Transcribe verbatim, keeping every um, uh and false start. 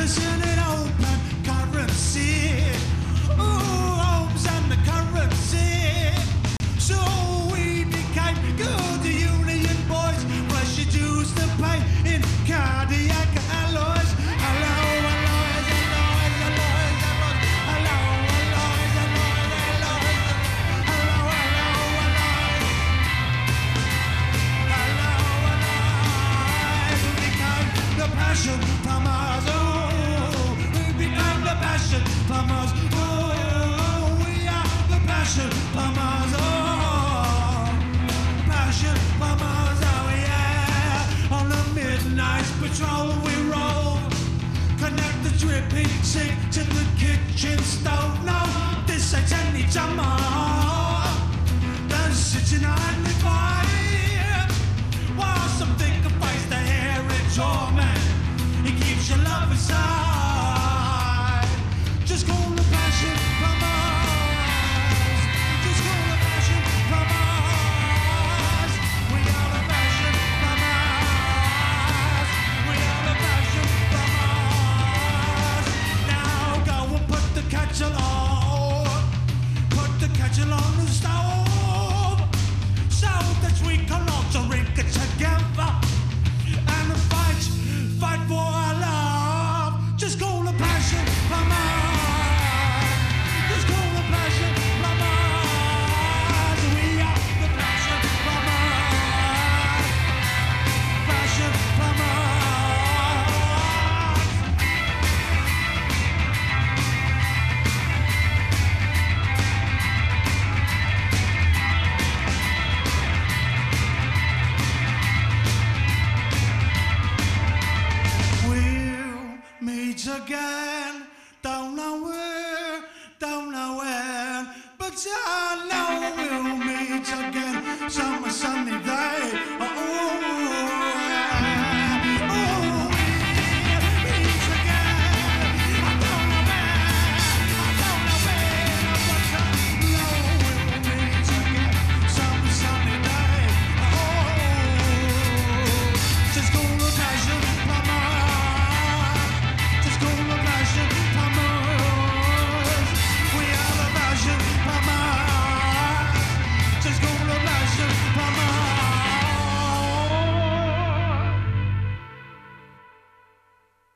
Listen and open currency. Ooh, homes and the currency. So we became good union boys. Rush your dues to pay in cardiac alloys. Hello, alloys, alloys, alloys, alloys. Hello, alloys, alloys, alloys. Hello, hello, alloys. Hello, alloys. We became the passion from us. Oh, we became the passion from us. Oh, we are the passion from us. Oh, passion from us. Oh, yeah. On the midnight patrol we roll. Connect the dripping sink to the kitchen stove. No, this ain't any drama. They're sitting on the fire. While some think of face the hair in torment. It keeps your love inside. Just go